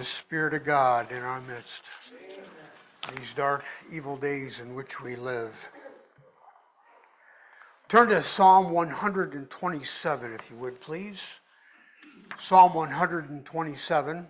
The Spirit of God in our midst. These dark, evil days in which we live. Turn to Psalm 127, if you would, please. Psalm 127.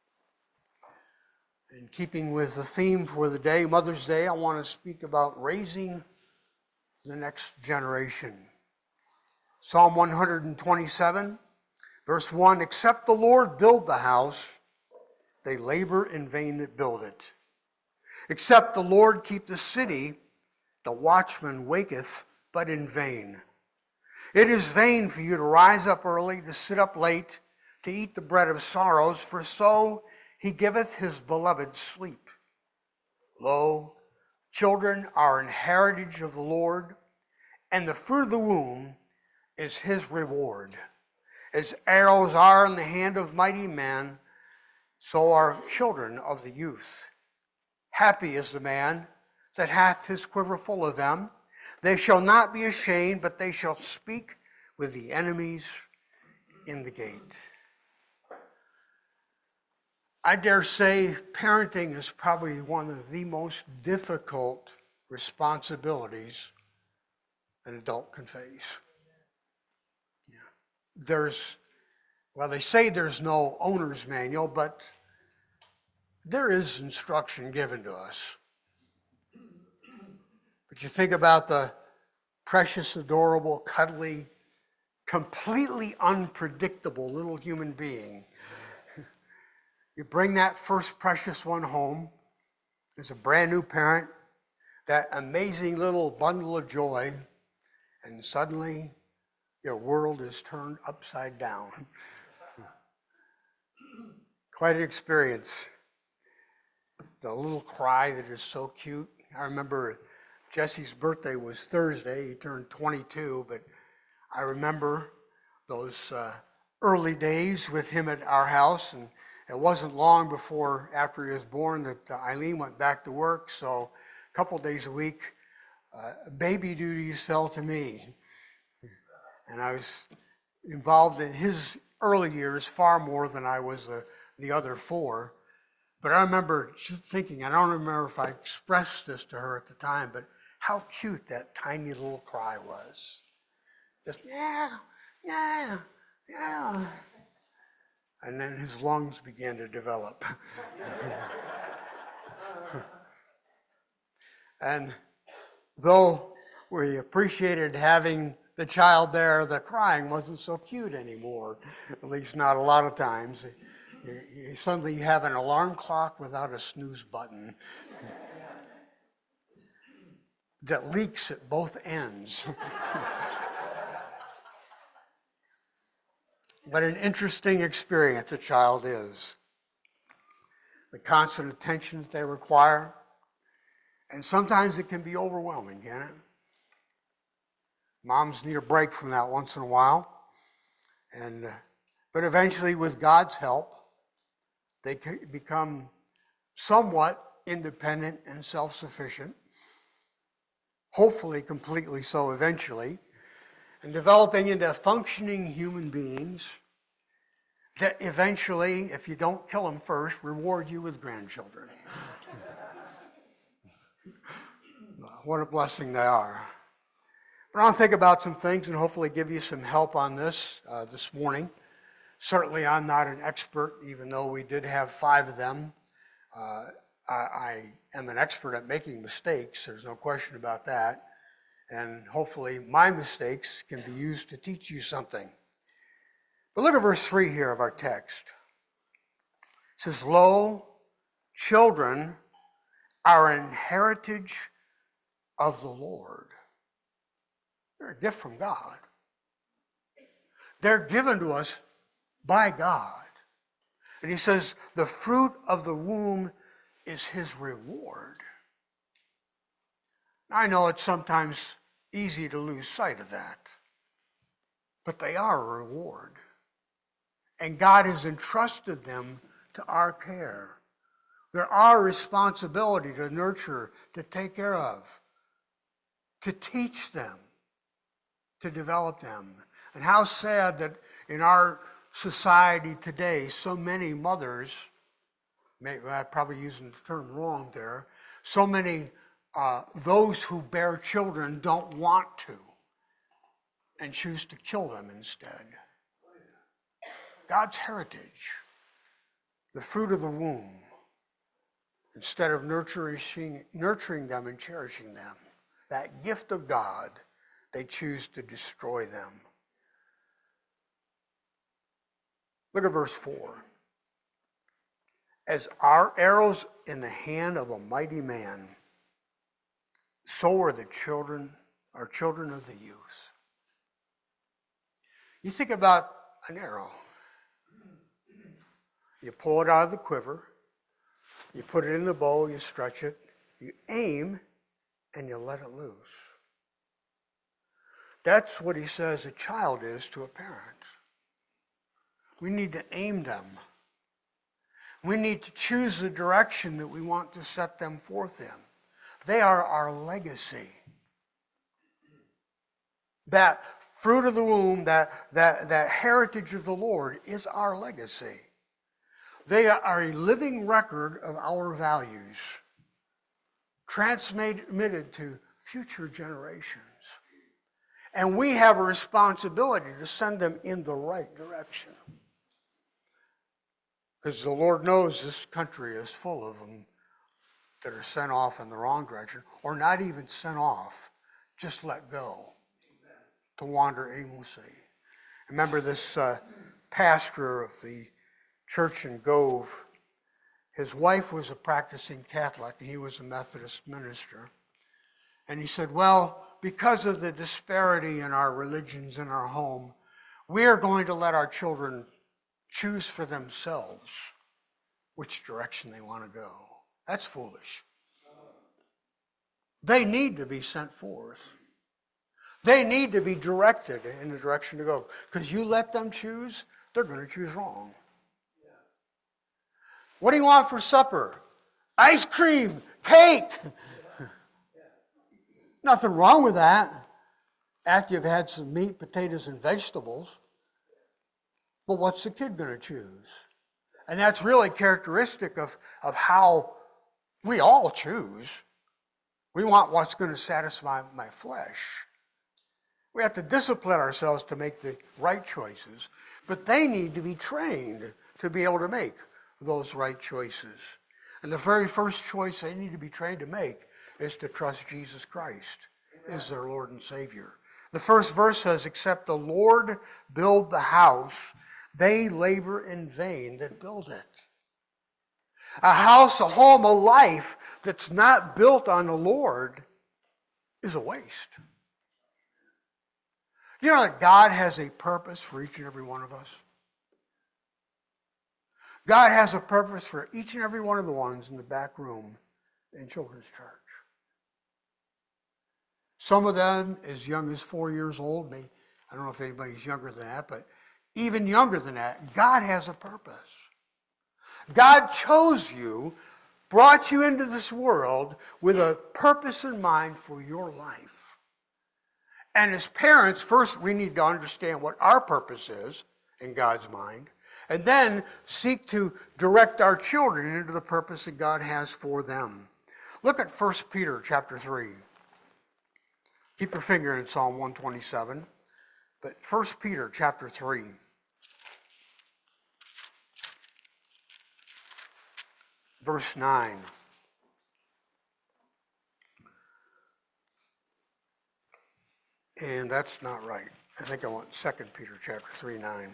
In keeping with the theme for the day, Mother's Day, I want to speak about raising the next generation. Psalm 127, verse 1, except the Lord build the house, they labor in vain that build it. Except the Lord keep the city, the watchman waketh, but in vain. It is vain for you to rise up early, to sit up late, to eat the bread of sorrows, for so he giveth his beloved sleep. Lo, children are an heritage of the Lord, and the fruit of the womb is his reward. As arrows are in the hand of mighty men, so are children of the youth. Happy is the man that hath his quiver full of them. They shall not be ashamed, but they shall speak with the enemies in the gate. I dare say parenting is probably one of the most difficult responsibilities an adult can face. They say there's no owner's manual, but there is instruction given to us. But you think about the precious, adorable, cuddly, completely unpredictable little human being. You bring that first precious one home as a brand new parent, that amazing little bundle of joy, and suddenly your world is turned upside down. Quite an experience. The little cry that is so cute. I remember Jesse's birthday was Thursday. He turned 22, but I remember those early days with him at our house, and it wasn't long before after he was born that Eileen went back to work, so a couple days a week, baby duties fell to me. And I was involved in his early years far more than I was the other four. But I remember thinking, I don't remember if I expressed this to her at the time, but how cute that tiny little cry was. Just, yeah. And then his lungs began to develop. And though we appreciated having the child there, the crying wasn't so cute anymore, at least not a lot of times. You suddenly have an alarm clock without a snooze button that leaks at both ends. But an interesting experience a child is. The constant attention that they require. And sometimes it can be overwhelming, can it? Moms need a break from that once in a while. But eventually, with God's help, they can become somewhat independent and self-sufficient. Hopefully completely so eventually. And developing into functioning human beings that eventually, if you don't kill them first, reward you with grandchildren. What a blessing they are. But I'll think about some things and hopefully give you some help on this morning. Certainly I'm not an expert, even though we did have 5 of them. I am an expert at making mistakes, there's no question about that. And hopefully my mistakes can be used to teach you something. But look at verse 3 here of our text. It says, Lo, children are an heritage of the Lord. They're a gift from God. They're given to us by God. And he says, the fruit of the womb is his reward. I know it's sometimes easy to lose sight of that, but they are a reward. And God has entrusted them to our care. They're our responsibility to nurture, to take care of, to teach them, to develop them. And how sad that in our society today, so many mothers maybe I'm probably using the term wrong there. So many, those who bear children don't want to and choose to kill them instead. God's heritage, the fruit of the womb, instead of nurturing them and cherishing them, that gift of God, they choose to destroy them. Look at verse 4. As are arrows in the hand of a mighty man, so are the children, our children of the youth. You think about an arrow. You pull it out of the quiver, you put it in the bow, you stretch it, you aim, and you let it loose. That's what he says a child is to a parent. We need to aim them. We need to choose the direction that we want to set them forth in. They are our legacy. That fruit of the womb, that heritage of the Lord is our legacy. They are a living record of our values, transmitted to future generations. And we have a responsibility to send them in the right direction. Because the Lord knows this country is full of them that are sent off in the wrong direction, or not even sent off, just let go, to wander aimlessly. Remember this pastor of the church in Gove, his wife was a practicing Catholic, and he was a Methodist minister. And he said, well, because of the disparity in our religions in our home, we are going to let our children choose for themselves which direction they want to go. That's foolish. They need to be sent forth. They need to be directed in the direction to go. Because you let them choose, they're going to choose wrong. What do you want for supper? Ice cream, cake. Nothing wrong with that, after you've had some meat, potatoes, and vegetables. But what's the kid going to choose? And that's really characteristic of how we all choose. We want what's going to satisfy my flesh. We have to discipline ourselves to make the right choices, but they need to be trained to be able to make those right choices. And the very first choice they need to be trained to make is to trust Jesus Christ as their Lord and Savior. The first verse says, except the Lord build the house, they labor in vain that build it. A house, a home, a life that's not built on the Lord is a waste. You know that God has a purpose for each and every one of us? God has a purpose for each and every one of the ones in the back room in Children's Church. Some of them as young as 4 years old. I don't know if anybody's younger than that, but even younger than that, God has a purpose. God chose you, brought you into this world with a purpose in mind for your life. And as parents, first we need to understand what our purpose is in God's mind, and then seek to direct our children into the purpose that God has for them. Look at 1 Peter chapter 3. Keep your finger in Psalm 127. But 1 Peter chapter 3. Verse 9. And that's not right. I think I want 2 Peter chapter 3, 9.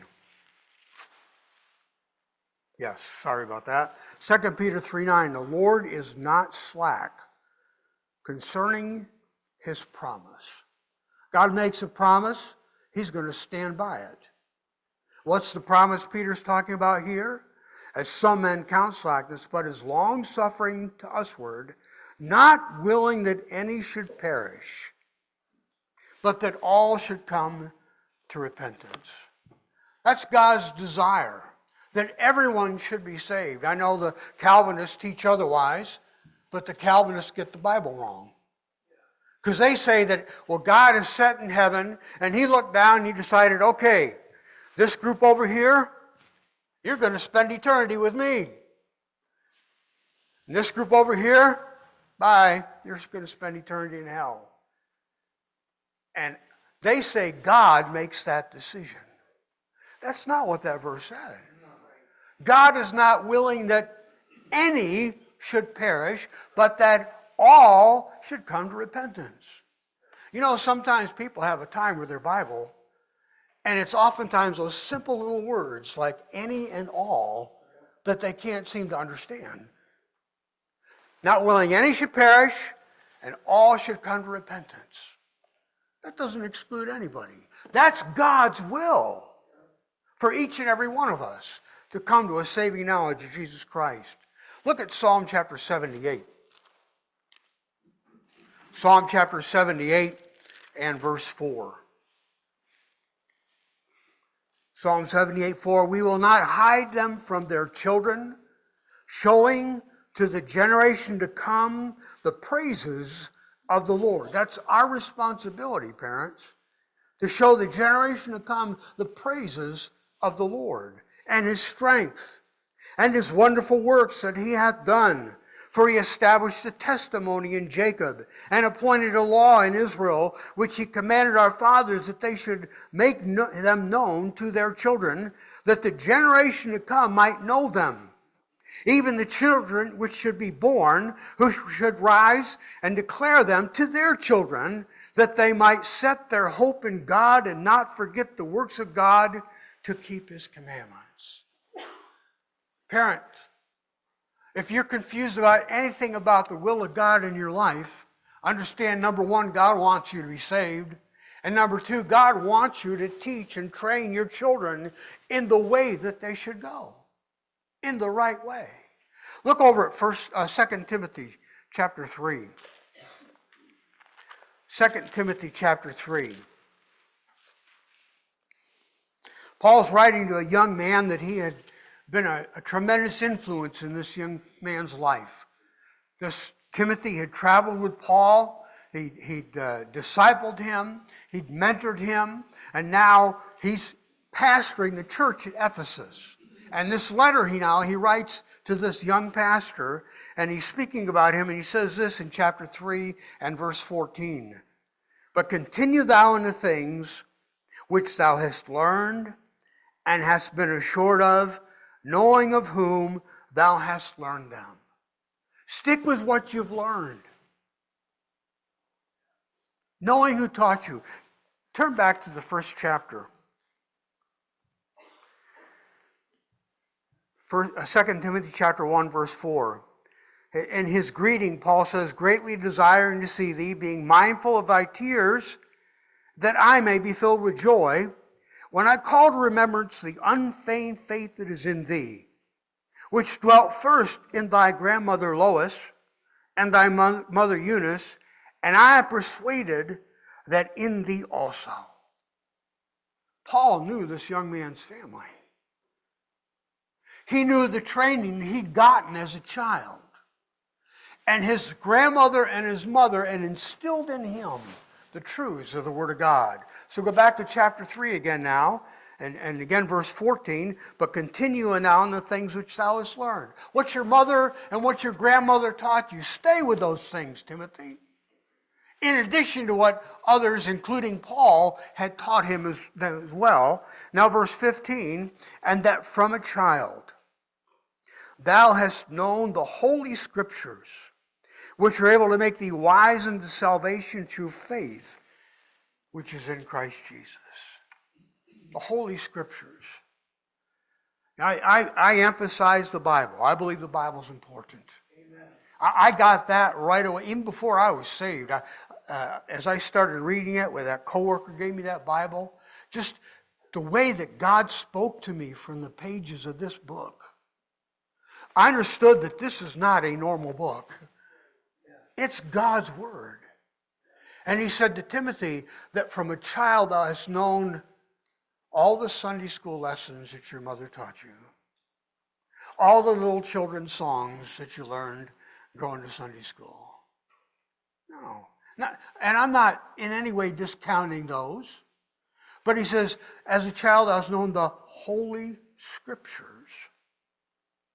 Yes, sorry about that. 2 Peter 3, 9. The Lord is not slack concerning his promise. God makes a promise, he's going to stand by it. What's the promise Peter's talking about here? As some men count slackness, but is long-suffering to usward, not willing that any should perish, but that all should come to repentance. That's God's desire, that everyone should be saved. I know the Calvinists teach otherwise, but the Calvinists get the Bible wrong. Because they say that, well, God is set in heaven, and he looked down and he decided, okay, this group over here, you're going to spend eternity with me. And this group over here, bye, you're going to spend eternity in hell. And they say God makes that decision. That's not what that verse said. God is not willing that any should perish, but that all should come to repentance. You know, sometimes people have a time with their Bible, and it's oftentimes those simple little words like any and all that they can't seem to understand. Not willing any should perish, and all should come to repentance. That doesn't exclude anybody. That's God's will for each and every one of us to come to a saving knowledge of Jesus Christ. Look at Psalm chapter 78. Psalm chapter 78 and verse 4. Psalm 78:4, we will not hide them from their children, showing to the generation to come the praises of the Lord. That's our responsibility, parents, to show the generation to come the praises of the Lord and his strength and his wonderful works that he hath done. For he established a testimony in Jacob and appointed a law in Israel, which he commanded our fathers that they should make them known to their children, that the generation to come might know them. Even the children which should be born, who should rise and declare them to their children, that they might set their hope in God and not forget the works of God to keep his commandments. Parents, if you're confused about anything about the will of God in your life, understand, number one, God wants you to be saved. And number two, God wants you to teach and train your children in the way that they should go, in the right way. Look over at 2 Timothy chapter 3. 2 Timothy chapter 3. Paul's writing to a young man that he had been a tremendous influence in this young man's life. Timothy had traveled with Paul. He'd discipled him. He'd mentored him. And now he's pastoring the church at Ephesus. And this letter he writes to this young pastor, and he's speaking about him, and he says this in chapter 3 and verse 14. But continue thou in the things which thou hast learned and hast been assured of, knowing of whom thou hast learned them. Stick with what you've learned. Knowing who taught you. Turn back to the first chapter. 2 Timothy chapter 1, verse 4. In his greeting, Paul says, greatly desiring to see thee, being mindful of thy tears, that I may be filled with joy, when I call to remembrance the unfeigned faith that is in thee, which dwelt first in thy grandmother Lois and thy mother Eunice, and I am persuaded that in thee also. Paul knew this young man's family. He knew the training he'd gotten as a child. And his grandmother and his mother had instilled in him the truths of the Word of God. So go back to chapter 3 again now, and again verse 14, but continue now in the things which thou hast learned. What your mother and what your grandmother taught you, stay with those things, Timothy. In addition to what others, including Paul, had taught him as well. Now verse 15, and that from a child thou hast known the holy scriptures, which are able to make thee wise unto salvation through faith, which is in Christ Jesus. The Holy Scriptures. Now, I emphasize the Bible. I believe the Bible's important. Amen. I got that right away, even before I was saved. As I started reading it, where that coworker gave me that Bible, just the way that God spoke to me from the pages of this book, I understood that this is not a normal book. It's God's Word. And he said to Timothy that from a child thou hast known all the Sunday school lessons that your mother taught you, all the little children's songs that you learned going to Sunday school. No. And I'm not in any way discounting those. But he says, as a child thou hast known the Holy Scriptures,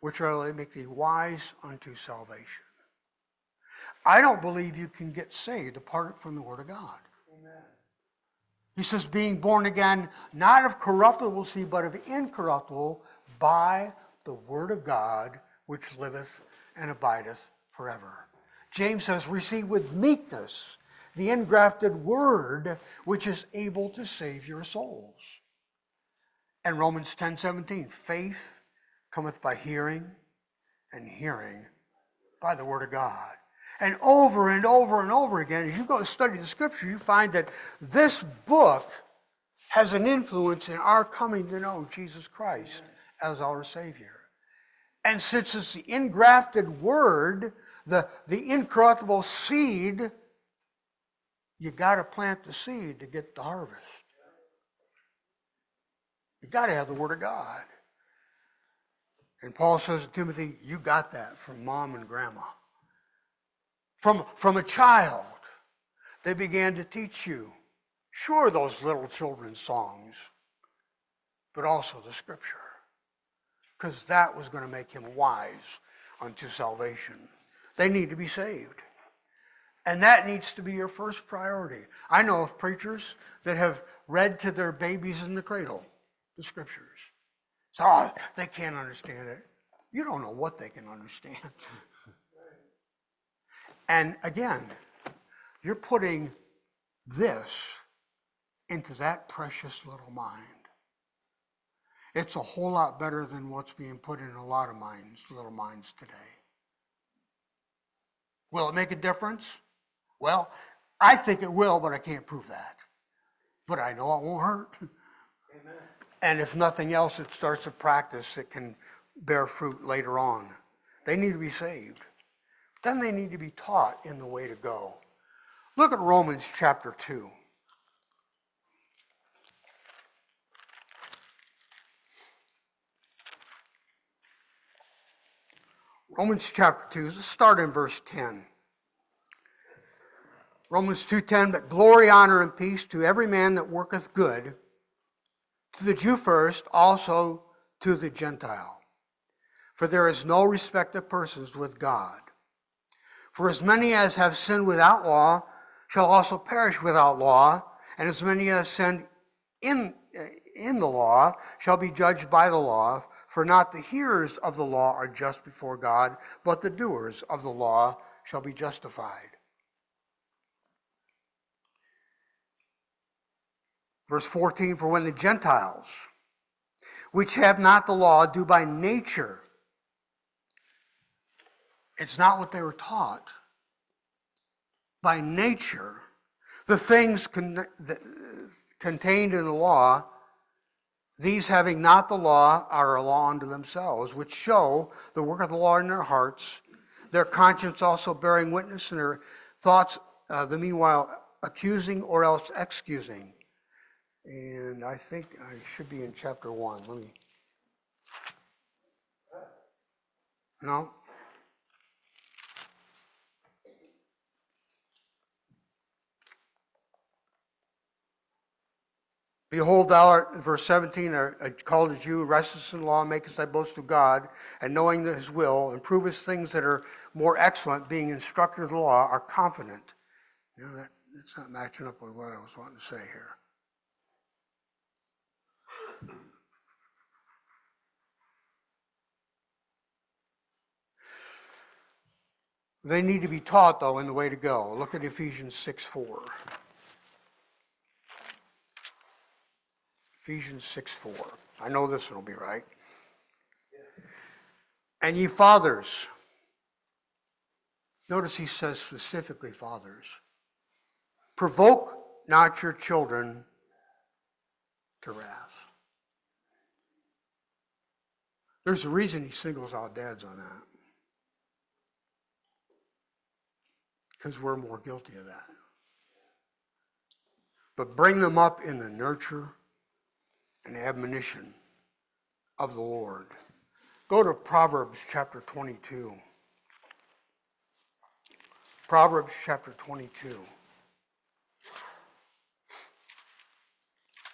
which are make thee wise unto salvation. I don't believe you can get saved apart from the Word of God. Amen. He says, being born again, not of corruptible seed, but of incorruptible, by the Word of God, which liveth and abideth forever. James says, receive with meekness the engrafted Word, which is able to save your souls. And Romans 10:17, faith cometh by hearing, and hearing by the Word of God. And over and over and over again, as you go study the Scripture, you find that this book has an influence in our coming to know Jesus Christ as our Savior. And since it's the engrafted Word, the incorruptible seed, you got to plant the seed to get the harvest. You got to have the Word of God. And Paul says to Timothy, you got that from mom and grandma. From a child, they began to teach you, sure, those little children's songs, but also the Scripture, because that was going to make him wise unto salvation. They need to be saved. And that needs to be your first priority. I know of preachers that have read to their babies in the cradle the Scriptures. So they can't understand it. You don't know what they can understand. And again, you're putting this into that precious little mind. It's a whole lot better than what's being put in a lot of little minds today. Will it make a difference? Well, I think it will, but I can't prove that. But I know it won't hurt. Amen. And if nothing else, it starts a practice that can bear fruit later on. They need to be saved. Then they need to be taught in the way to go. Look at Romans chapter 2. Romans chapter 2, let's start in verse 10. Romans 2:10, but glory, honor, and peace to every man that worketh good, to the Jew first, also to the Gentile. For there is no respect of persons with God. For as many as have sinned without law shall also perish without law, and as many as sinned in the law shall be judged by the law. For not the hearers of the law are just before God, but the doers of the law shall be justified. Verse 14, for when the Gentiles, which have not the law, do by nature, it's not what they were taught. By nature, the things contained in the law, these having not the law are a law unto themselves, which show the work of the law in their hearts, their conscience also bearing witness, and their thoughts the meanwhile accusing or else excusing. And I think I should be in chapter 1. Let me. No? Behold, thou art, verse 17, art called a Jew, restless in law, makest thy boast to God, and knowing his will, and provest things that are more excellent, being instructor of the law, are confident. You know, that's not matching up with what I was wanting to say here. They need to be taught, though, in the way to go. Look at Ephesians 6:4. Ephesians 6:4. I know this one will be right. And ye fathers, notice he says specifically fathers, provoke not your children to wrath. There's a reason he singles out dads on that. Because we're more guilty of that. But bring them up in the nurture and admonition of the Lord. Go to Proverbs chapter 22. Proverbs chapter 22.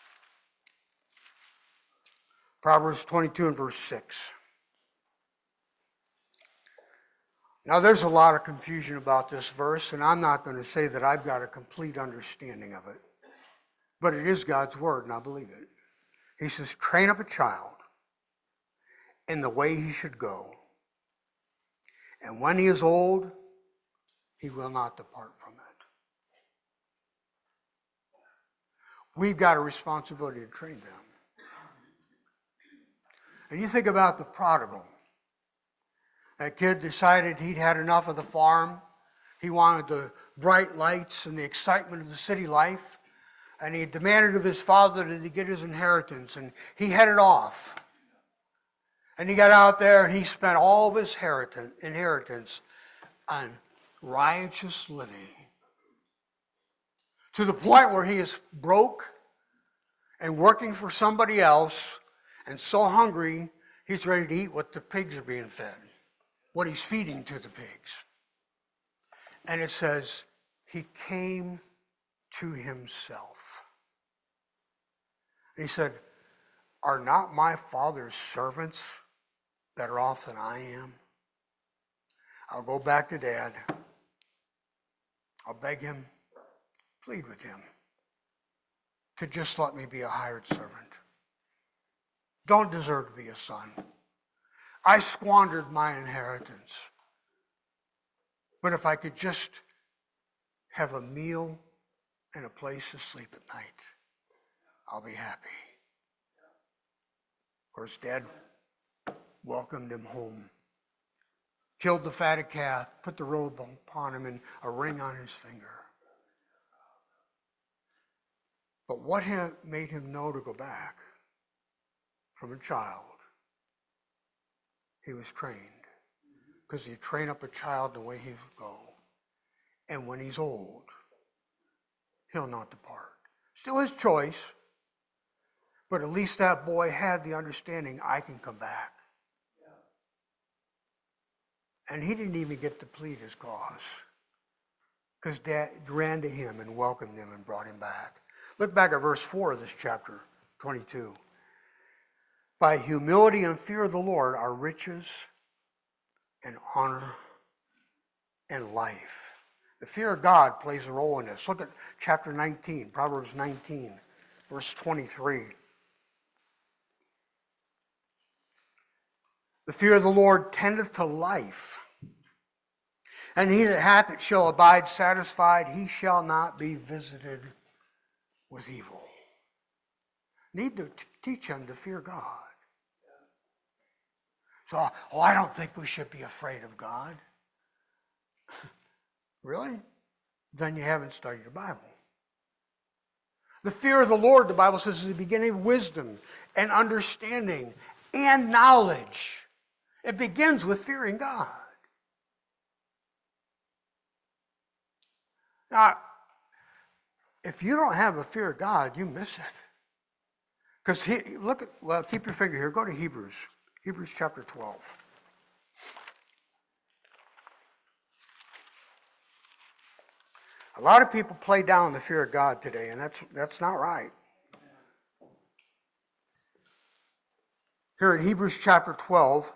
Proverbs 22 and verse 6. Now, there's a lot of confusion about this verse, and I'm not going to say that I've got a complete understanding of it. But it is God's word, and I believe it. He says, train up a child in the way he should go. And when he is old, he will not depart from it. We've got a responsibility to train them. And you think about the prodigal. That kid decided he'd had enough of the farm. He wanted the bright lights and the excitement of the city life. And he demanded of his father that he get his inheritance. And he headed off. And he got out there and he spent all of his inheritance on riotous living. To the point where he is broke and working for somebody else and so hungry he's ready to eat what the pigs are being fed, what he's feeding to the pigs. And it says, he came to himself. And he said, are not my father's servants better off than I am? I'll go back to Dad. I'll beg him, plead with him to just let me be a hired servant. Don't deserve to be a son. I squandered my inheritance. But if I could just have a meal and a place to sleep at night, I'll be happy. Of course, Dad welcomed him home, killed the fatted calf, put the robe upon him and a ring on his finger. But what had made him know to go back? From a child, he was trained. Because you train up a child the way he will go. And when he's old, he'll not depart. Still his choice. But at least that boy had the understanding, I can come back. And he didn't even get to plead his cause. Because Dad ran to him and welcomed him and brought him back. Look back at verse 4 of this chapter 22. By humility and fear of the Lord are riches and honor and life. The fear of God plays a role in this. Look at chapter 19, Proverbs 19, verse 23. The fear of the Lord tendeth to life, and he that hath it shall abide satisfied. He shall not be visited with evil. Need to teach him to fear God. So, I don't think we should be afraid of God. Really? Then you haven't studied your Bible. The fear of the Lord, the Bible says, is the beginning of wisdom and understanding and knowledge. It begins with fearing God. Now, if you don't have a fear of God, you miss it. Because keep your finger here. Go to Hebrews. Hebrews chapter 12. A lot of people play down the fear of God today, and that's not right. Here in Hebrews chapter 12,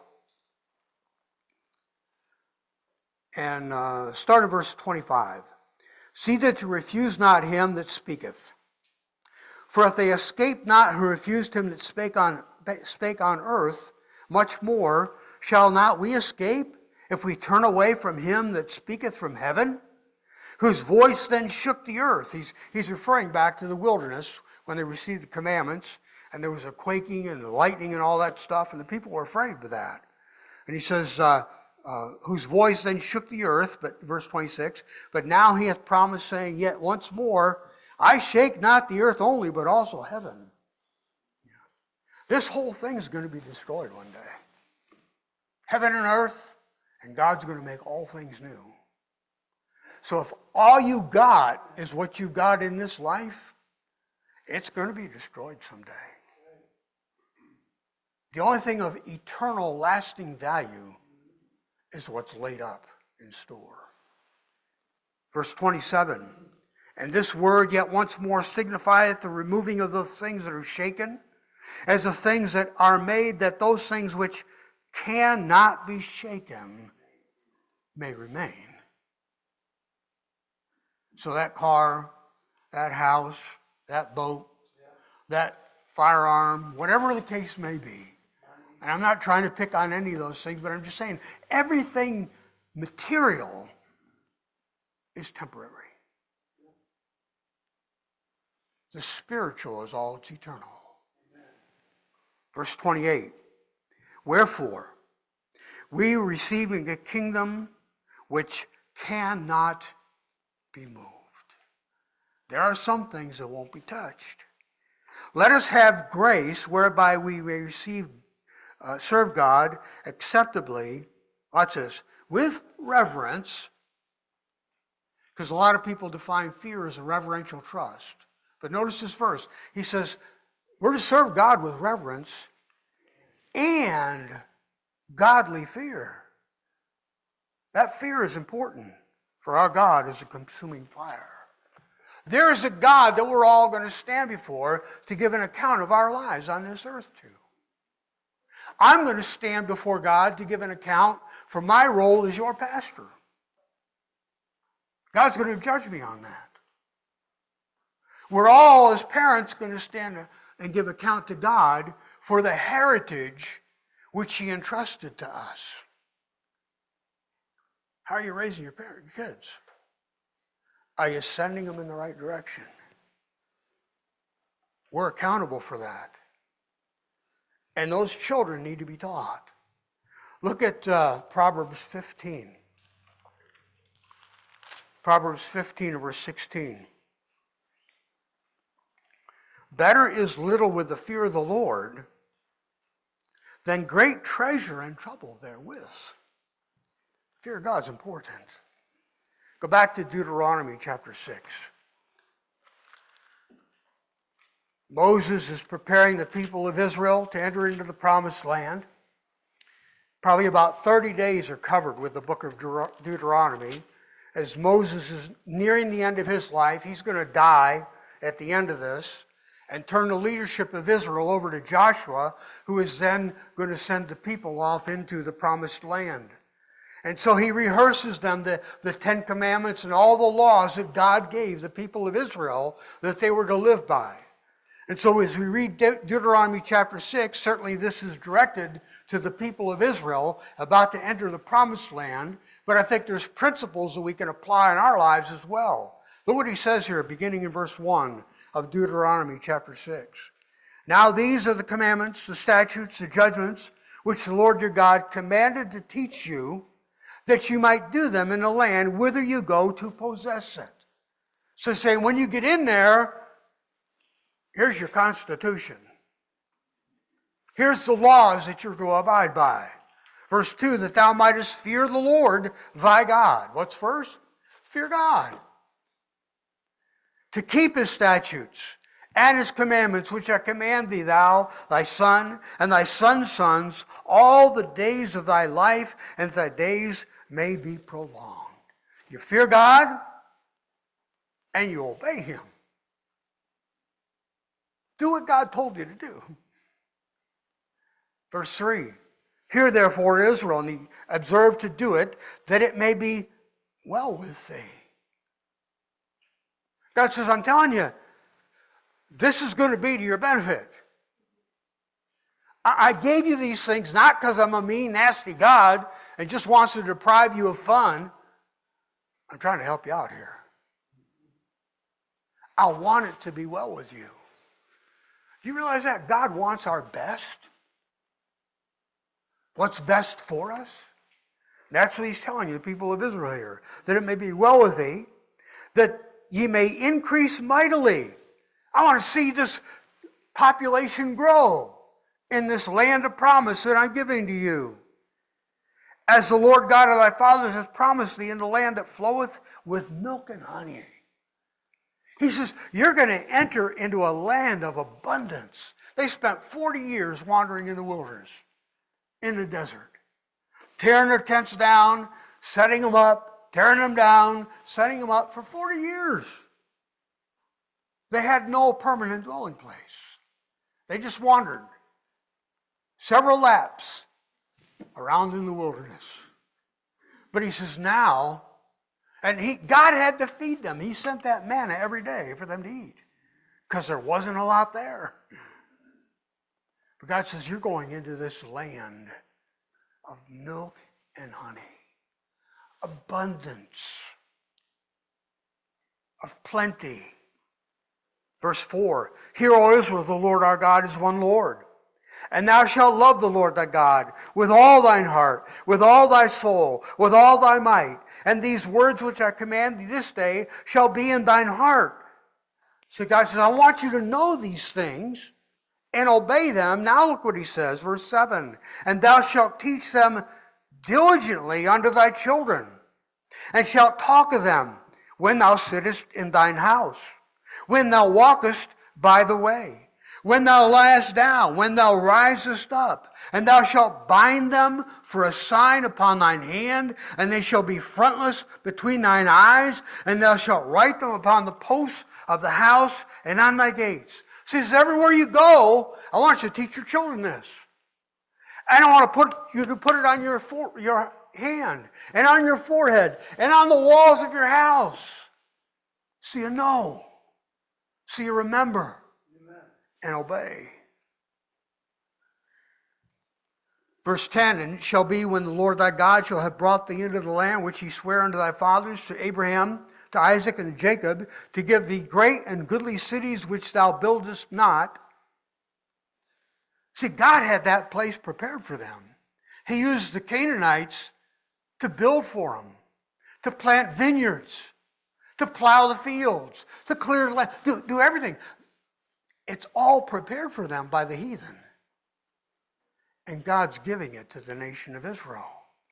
and start at verse 25. See that you refuse not him that speaketh. For if they escape not who refused him that spake on earth, much more shall not we escape if we turn away from him that speaketh from heaven, whose voice then shook the earth. He's referring back to the wilderness when they received the commandments, and there was a quaking and the lightning and all that stuff, and the people were afraid of that. And he says, whose voice then shook the earth, but verse 26, but now he hath promised, saying, yet once more, I shake not the earth only, but also heaven. This whole thing is going to be destroyed one day. Heaven and earth, and God's going to make all things new. So if all you got is what you got in this life, it's going to be destroyed someday. The only thing of eternal, lasting value is what's laid up in store. Verse 27, and this word yet once more signifieth the removing of those things that are shaken, as of things that are made, that those things which cannot be shaken may remain. So that car, that house, that boat, that firearm, whatever the case may be, and I'm not trying to pick on any of those things, but I'm just saying everything material is temporary. The spiritual is all it's eternal. Verse 28, wherefore, we receiving a kingdom which cannot be moved. There are some things that won't be touched. Let us have grace whereby we may serve God acceptably, watch this, with reverence, because a lot of people define fear as a reverential trust. But notice this verse. He says, we're to serve God with reverence and godly fear. That fear is important, for our God is a consuming fire. There is a God that we're all going to stand before to give an account of our lives on this earth to. I'm going to stand before God to give an account for my role as your pastor. God's going to judge me on that. We're all, as parents, going to stand and give account to God for the heritage which He entrusted to us. How are you raising your kids? Are you sending them in the right direction? We're accountable for that. And those children need to be taught. Look at Proverbs 15. Proverbs 15, verse 16. Better is little with the fear of the Lord than great treasure and trouble therewith. Fear of God's important. Go back to Deuteronomy chapter 6. Moses is preparing the people of Israel to enter into the promised land. Probably about 30 days are covered with the book of Deuteronomy. As Moses is nearing the end of his life, he's going to die at the end of this and turn the leadership of Israel over to Joshua, who is then going to send the people off into the promised land. And so he rehearses them the Ten Commandments and all the laws that God gave the people of Israel that they were to live by. And so as we read Deuteronomy chapter 6, certainly this is directed to the people of Israel about to enter the promised land, but I think there's principles that we can apply in our lives as well. Look what he says here, beginning in verse 1 of Deuteronomy chapter 6. Now these are the commandments, the statutes, the judgments, which the Lord your God commanded to teach you, that you might do them in the land whither you go to possess it. So say, when you get in there, here's your constitution. Here's the laws that you're to abide by. Verse 2, that thou mightest fear the Lord thy God. What's first? Fear God. To keep his statutes and his commandments, which I command thee, thou, thy son, and thy son's sons, all the days of thy life, and thy days may be prolonged. You fear God, and you obey him. Do what God told you to do. Verse 3, hear therefore, Israel, and observe to do it, that it may be well with thee. God says, I'm telling you, this is going to be to your benefit. I gave you these things not because I'm a mean, nasty God and just wants to deprive you of fun. I'm trying to help you out here. I want it to be well with you. Do you realize that? God wants our best. What's best for us? That's what he's telling you, the people of Israel here. That it may be well with thee, that ye may increase mightily. I want to see this population grow in this land of promise that I'm giving to you. As the Lord God of thy fathers has promised thee in the land that floweth with milk and honey. He says, you're going to enter into a land of abundance. They spent 40 years wandering in the wilderness, in the desert, tearing their tents down, setting them up, tearing them down, setting them up for 40 years. They had no permanent dwelling place. They just wandered several laps around in the wilderness. But he says now, and God had to feed them. He sent that manna every day for them to eat because there wasn't a lot there. But God says, you're going into this land of milk and honey, abundance, of plenty. Verse 4, Hear, O Israel, the Lord our God is one Lord. And thou shalt love the Lord thy God with all thine heart, with all thy soul, with all thy might. And these words which I command thee this day shall be in thine heart. So God says, I want you to know these things and obey them. Now look what he says, verse 7. And thou shalt teach them diligently unto thy children, and shalt talk of them when thou sittest in thine house, when thou walkest by the way, when thou liest down, when thou risest up, and thou shalt bind them for a sign upon thine hand, and they shall be frontless between thine eyes, and thou shalt write them upon the posts of the house and on thy gates. So he says, everywhere you go, I want you to teach your children this. And I want you to put it on your hand, and on your forehead, and on the walls of your house. So you know, so you remember, and obey. Verse 10, And it shall be when the Lord thy God shall have brought thee into the land which he sware unto thy fathers, to Abraham, to Isaac, and to Jacob, to give thee great and goodly cities which thou buildest not. See, God had that place prepared for them. He used the Canaanites to build for them, to plant vineyards, to plow the fields, to clear the land, do everything. It's all prepared for them by the heathen. And God's giving it to the nation of Israel.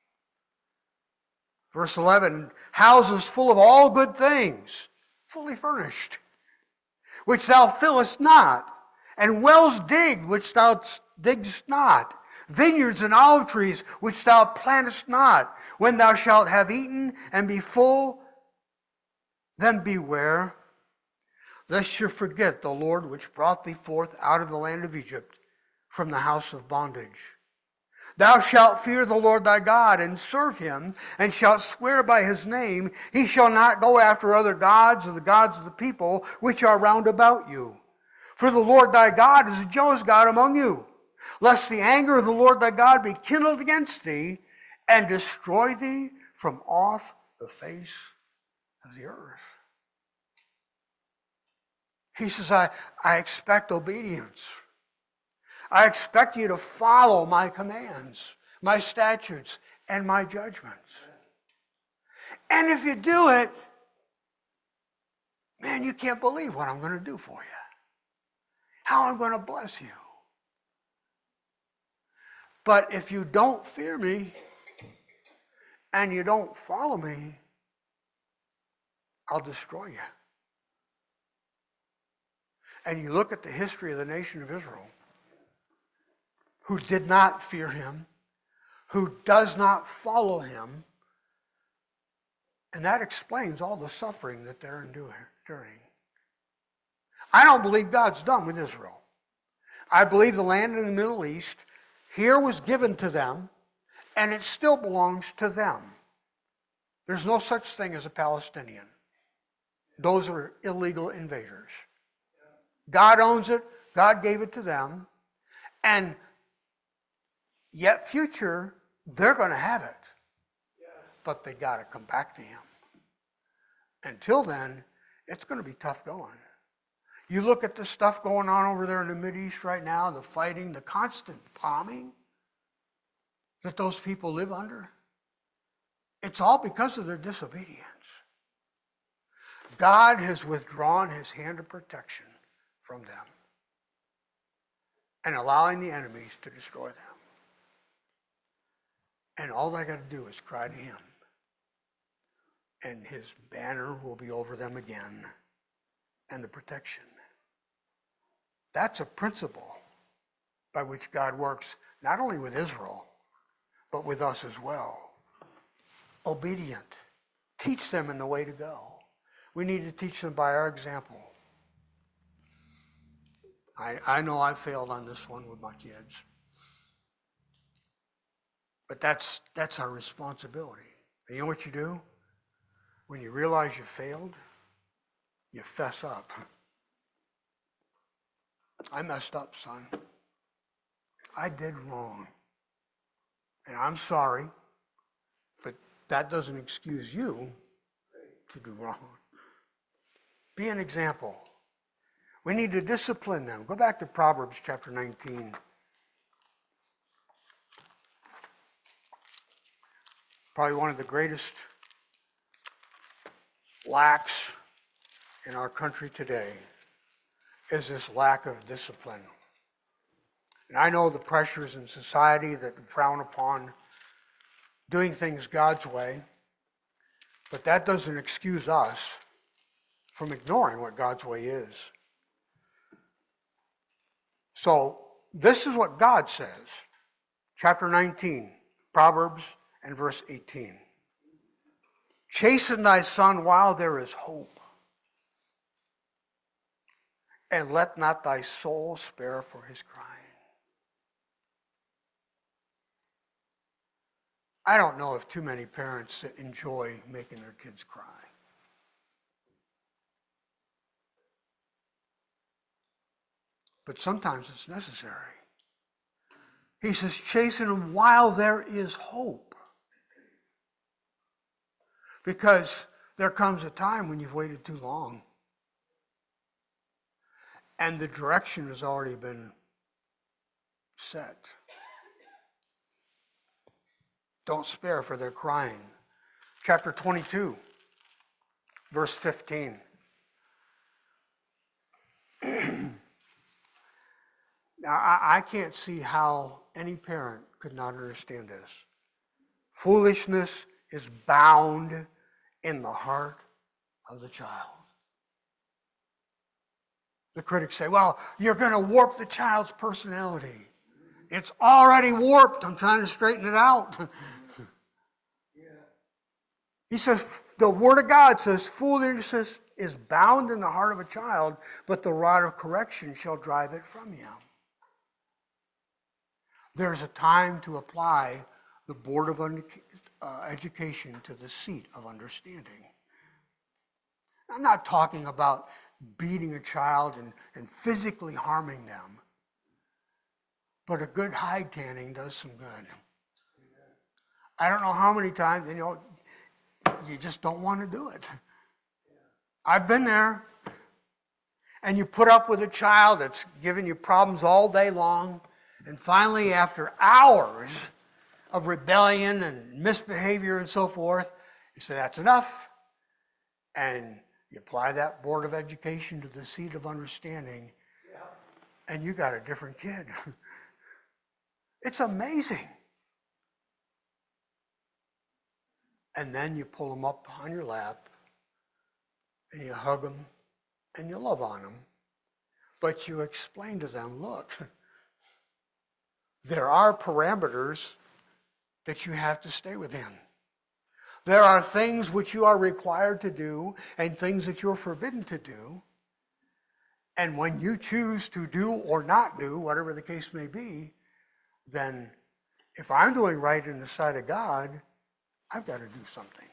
Verse 11, Houses full of all good things, fully furnished, which thou fillest not, and wells digged, which thou diggest not, vineyards and olive trees, which thou plantest not. When thou shalt have eaten and be full, then beware, lest you forget the Lord which brought thee forth out of the land of Egypt, from the house of bondage. Thou shalt fear the Lord thy God, and serve him, and shalt swear by his name. He shall not go after other gods, or the gods of the people which are round about you. For the Lord thy God is a jealous God among you, lest the anger of the Lord thy God be kindled against thee, and destroy thee from off the face of the earth. He says, I expect obedience. I expect you to follow my commands, my statutes, and my judgments. And if you do it, man, you can't believe what I'm going to do for you. How I'm going to bless you. But if you don't fear me, and you don't follow me, I'll destroy you. And you look at the history of the nation of Israel, who did not fear him, who does not follow him, and that explains all the suffering that they're enduring. I don't believe God's done with Israel. I believe the land in the Middle East here was given to them, and it still belongs to them. There's no such thing as a Palestinian. Those are illegal invaders. God owns it. God gave it to them. And yet future, they're going to have it. But they got to come back to him. Until then, it's going to be tough going. You look at the stuff going on over there in the Mideast right now, the fighting, the constant bombing that those people live under. It's all because of their disobedience. God has withdrawn his hand of protection from them and allowing the enemies to destroy them. And all they got to do is cry to him, and his banner will be over them again, and the protection. That's a principle by which God works not only with Israel, but with us as well. Obedient. Teach them in the way to go. We need to teach them by our example. I know I failed on this one with my kids. But that's our responsibility. And you know what you do? When you realize you failed, you fess up. I messed up, son. I did wrong. And I'm sorry, but that doesn't excuse you to do wrong. Be an example. We need to discipline them. Go back to Proverbs chapter 19. Probably one of the greatest lacks in our country today is this lack of discipline. And I know the pressures in society that frown upon doing things God's way, but that doesn't excuse us from ignoring what God's way is. So this is what God says. Chapter 19, Proverbs and verse 18. Chasten thy son while there is hope, and let not thy soul spare for his crying. I don't know of too many parents that enjoy making their kids cry. But sometimes it's necessary. He says, chasten them while there is hope. Because there comes a time when you've waited too long. And the direction has already been set. Don't spare for their crying. Chapter 22, verse 15. Now, I can't see how any parent could not understand this. Foolishness is bound in the heart of the child. The critics say, well, you're going to warp the child's personality. It's already warped. I'm trying to straighten it out. He says, the Word of God says, foolishness is bound in the heart of a child, but the rod of correction shall drive it from him. There's a time to apply the board of education to the seat of understanding. I'm not talking about beating a child and physically harming them, but a good hide tanning does some good. I don't know how many times, you just don't want to do it. I've been there. And you put up with a child that's giving you problems all day long, and finally, after hours of rebellion and misbehavior and so forth, you say, that's enough. And you apply that board of education to the seat of understanding, and you got a different kid. It's amazing. And then you pull them up on your lap, and you hug them, and you love on them. But you explain to them, look, there are parameters that you have to stay within. There are things which you are required to do and things that you're forbidden to do. And when you choose to do or not do, whatever the case may be, then if I'm doing right in the sight of God, I've got to do something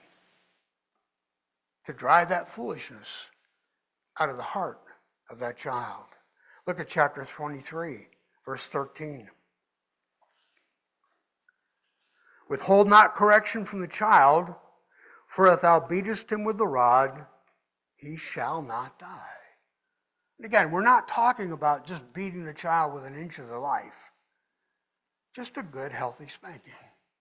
to drive that foolishness out of the heart of that child. Look at chapter 23, verse 13. Withhold not correction from the child, for if thou beatest him with the rod, he shall not die. And again, we're not talking about just beating the child with an inch of their life. Just a good, healthy spanking.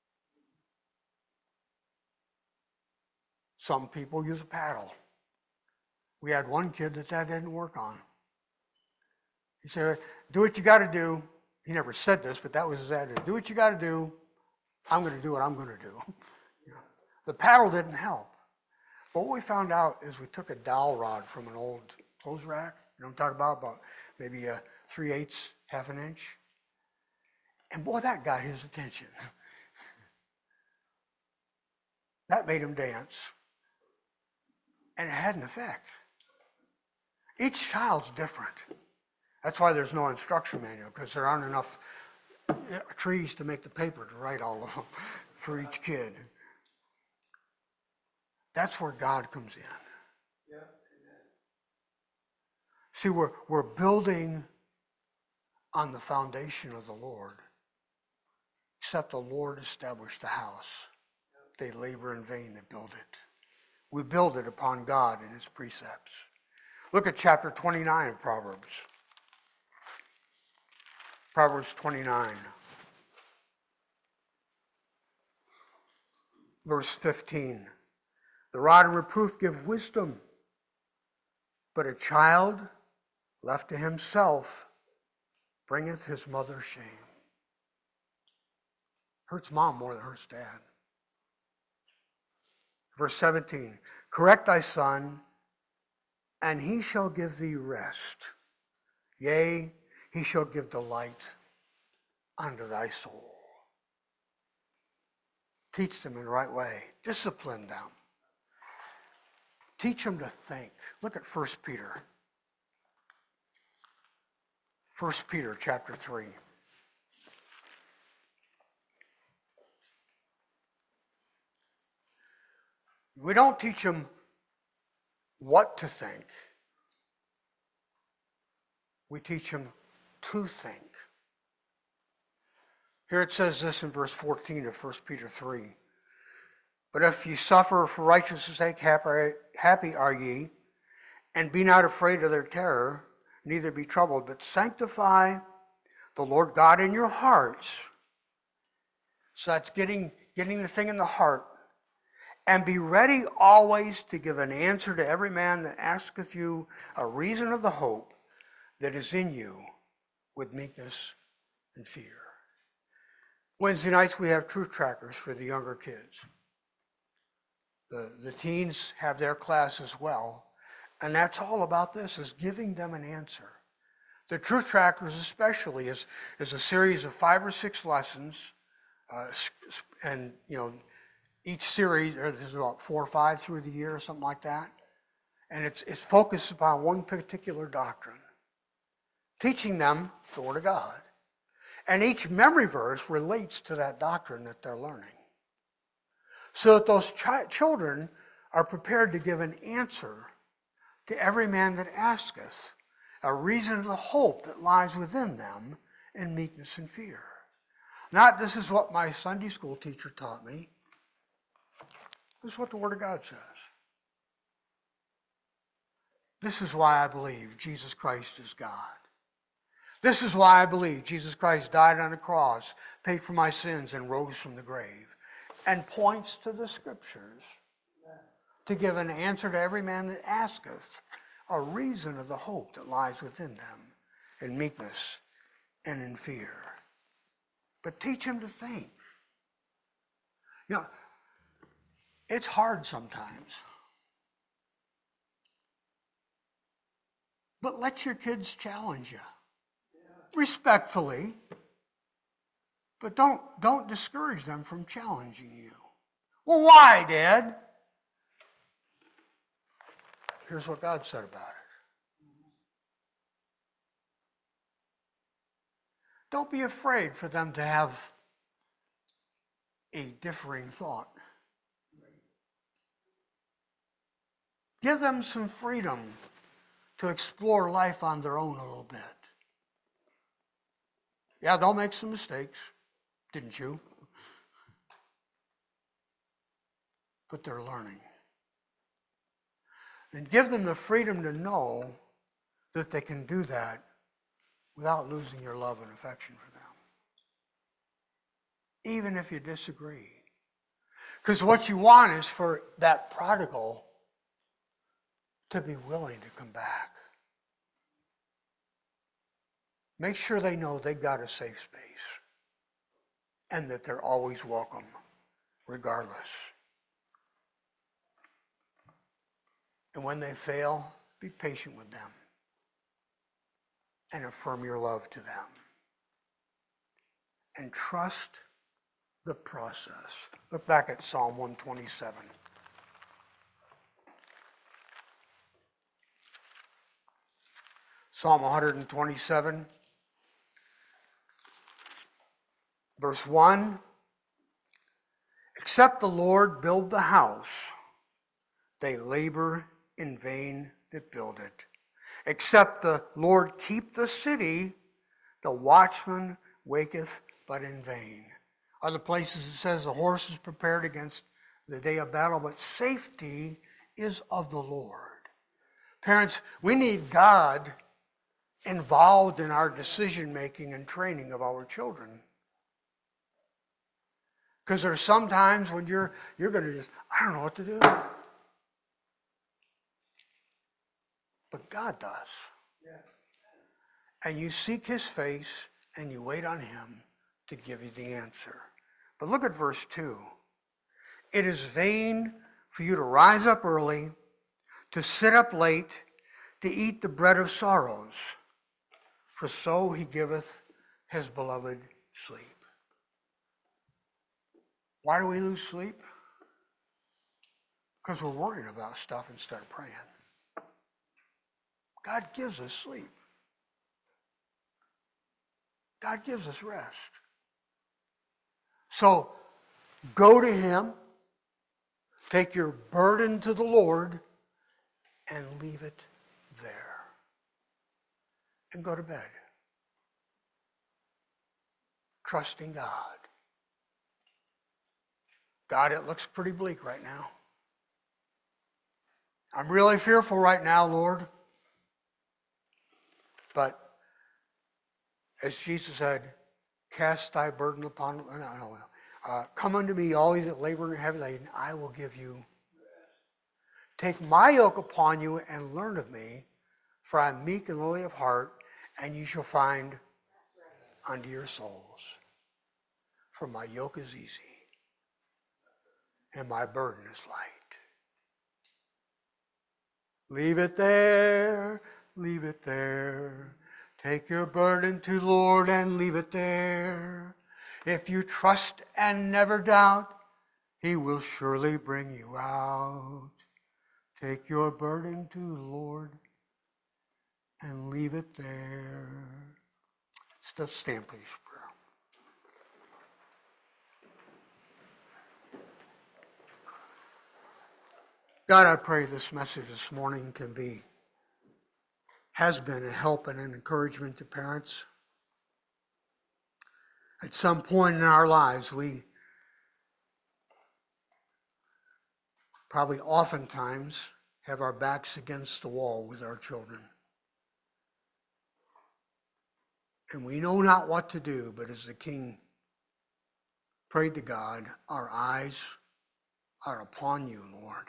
Some people use a paddle. We had one kid that didn't work on. He said, do what you got to do. He never said this, but that was his attitude. Do what you got to do. I'm going to do what I'm going to do. The paddle didn't help. But what we found out is we took a dowel rod from an old clothes rack. You know what I'm talking about maybe a 3/8, half an inch. And boy, that got his attention. That made him dance. And it had an effect. Each child's different. That's why there's no instruction manual, because there aren't enough trees to make the paper to write all of them for each kid. That's where God comes in. See, we're building on the foundation of the Lord. Except the Lord established the house. They labor in vain that build it. We build it upon God and his precepts. Look at chapter 29 of Proverbs. Proverbs 29. Verse 15. The rod and reproof give wisdom, but a child left to himself bringeth his mother shame. Hurts mom more than hurts dad. Verse 17. Correct thy son, and he shall give thee rest. Yea, he shall give delight unto thy soul. Teach them in the right way. Discipline them. Teach them to think. Look at 1 Peter. 1 Peter chapter 3. We don't teach them what to think. We teach them to think. Here it says this in verse 14 of 1 Peter 3. But if ye suffer for righteousness' sake, happy are ye, and be not afraid of their terror, neither be troubled, but sanctify the Lord God in your hearts. So that's getting the thing in the heart. And be ready always to give an answer to every man that asketh you a reason of the hope that is in you with meekness and fear. Wednesday nights we have truth trackers for the younger kids. The teens have their class as well. And that's all about this, is giving them an answer. The truth trackers especially is a series of 5 or 6 lessons. And each series, there's about 4 or 5 through the year or something like that. And it's focused upon one particular doctrine. Teaching them the Word of God. And each memory verse relates to that doctrine that they're learning. So that those children are prepared to give an answer to every man that asketh, a reason of the hope that lies within them in meekness and fear. Not, this is what my Sunday school teacher taught me. This is what the Word of God says. This is why I believe Jesus Christ is God. This is why I believe Jesus Christ died on the cross, paid for my sins, and rose from the grave. And points to the Scriptures to give an answer to every man that asketh, a reason of the hope that lies within them in meekness and in fear. But teach them to think. It's hard sometimes. But let your kids challenge you. Respectfully. But don't discourage them from challenging you. Well, why, Dad? Here's what God said about it. Don't be afraid for them to have a differing thought. Give them some freedom to explore life on their own a little bit. Yeah, they'll make some mistakes, didn't you? But they're learning. And give them the freedom to know that they can do that without losing your love and affection for them. Even if you disagree. Because what you want is for that prodigal to be willing to come back. Make sure they know they've got a safe space and that they're always welcome, regardless. And when they fail, be patient with them and affirm your love to them. And trust the process. Look back at Psalm 127. Psalm 127, verse 1. Except the Lord build the house, they labor in vain that build it. Except the Lord keep the city, the watchman waketh but in vain. Other places it says the horse is prepared against the day of battle, but safety is of the Lord. Parents, we need God involved in our decision making and training of our children. Because there's some times when you're going to just, I don't know what to do. But God does. Yeah. And you seek his face and you wait on him to give you the answer. But look at verse 2. It is vain for you to rise up early, to sit up late, to eat the bread of sorrows, for so he giveth his beloved sleep. Why do we lose sleep? Because we're worried about stuff instead of praying. God gives us sleep. God gives us rest. So go to him, take your burden to the Lord, and leave it there. And go to bed. Trusting God. God, it looks pretty bleak right now. I'm really fearful right now, Lord. But as Jesus said, cast thy burden upon, come unto me, all ye that labor and are heavy laden, I will give you. Take my yoke upon you and learn of me, for I am meek and lowly of heart, and you shall find unto your souls. For my yoke is easy, and my burden is light. Leave it there, leave it there. Take your burden to the Lord and leave it there. If you trust and never doubt, he will surely bring you out. Take your burden to the Lord and leave it there. Still stand, please, for prayer. God, I pray this message this morning has been a help and an encouragement to parents. At some point in our lives, we probably oftentimes have our backs against the wall with our children. And we know not what to do, but as the king prayed to God, our eyes are upon you, Lord.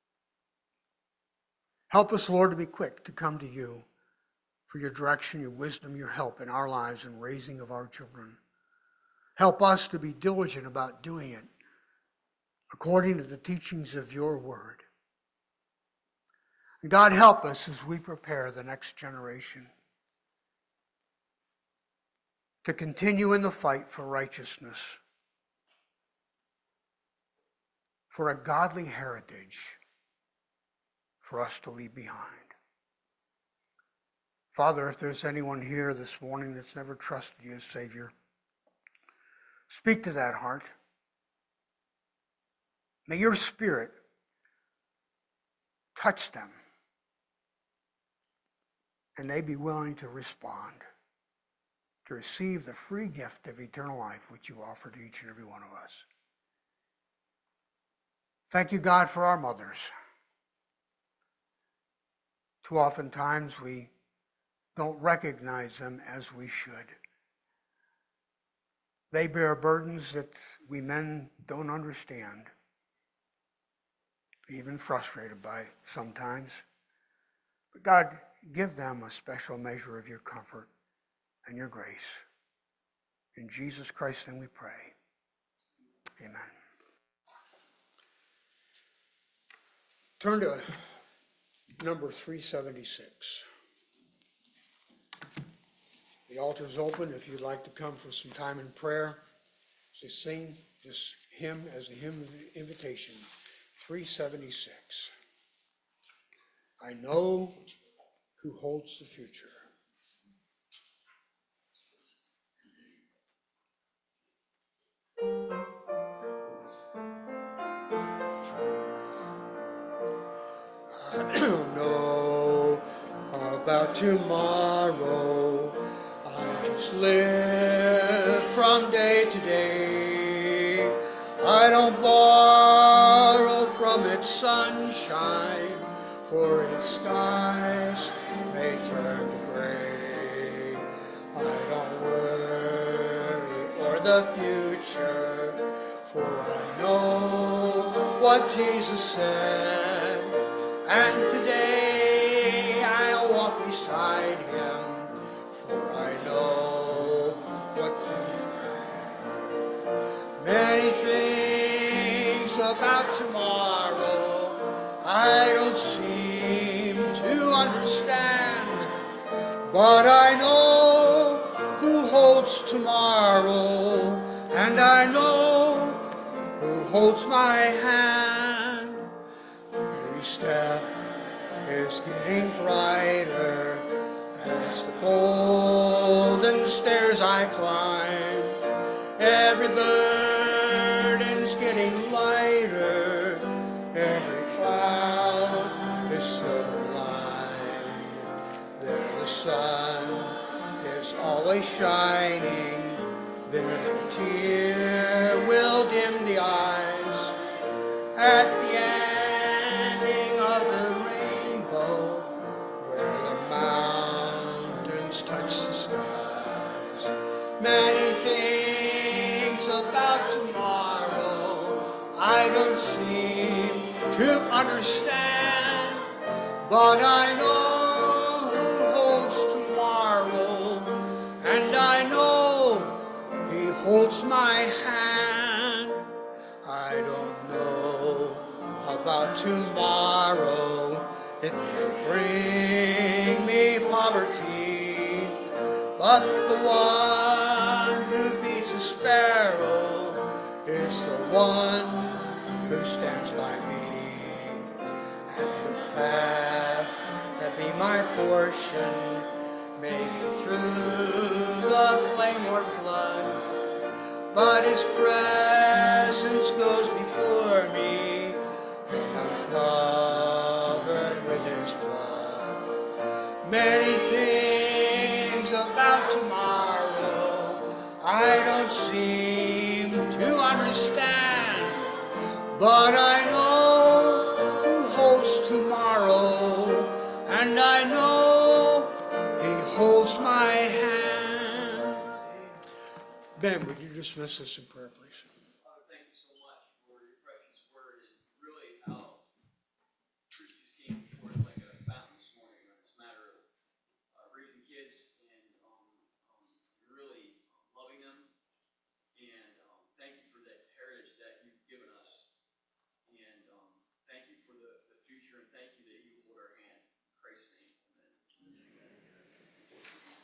Help us, Lord, to be quick to come to you for your direction, your wisdom, your help in our lives and raising of our children. Help us to be diligent about doing it according to the teachings of your word. And God, help us as we prepare the next generation to continue in the fight for righteousness, for a godly heritage for us to leave behind. Father, if there's anyone here this morning that's never trusted you as Savior, speak to that heart. May your Spirit touch them and they be willing to respond, to receive the free gift of eternal life which you offer to each and every one of us. Thank you, God, for our mothers. Too often times we don't recognize them as we should. They bear burdens that we men don't understand, even frustrated by sometimes. But God, give them a special measure of your comfort and your grace. In Jesus Christ's name we pray. Amen. Turn to number 376. The altar is open if you'd like to come for some time in prayer. So sing this hymn as a hymn of invitation. 376. I know who holds the future. I don't know about tomorrow. I just live from day to day. I don't borrow from its sunshine, for its skies may turn to gray. I don't worry o'er the future, for I know what Jesus said. And today I'll walk beside him, for I know what many things about tomorrow I don't seem to understand, but I know who holds tomorrow, and I know who holds my hand. Every step is getting brighter as the golden stairs I climb. Every burden's getting lighter, every cloud is silver lined. There the sun is always shining, there no tear will dim the eyes. At the ending of the rainbow, where the mountains touch the skies, many things about tomorrow I don't seem to understand, but I know who holds tomorrow, and I know he holds my hand. I don't know about tomorrow, it may bring me poverty, but the one who feeds a sparrow is the one who stands by me. And the path that be my portion may be through the flame or flood, but his presence goes before me, and I'm covered with his blood. Many things about tomorrow I don't seem to understand, but I know who holds tomorrow, and I know he holds my hand. Ben, would you dismiss us in prayer, please?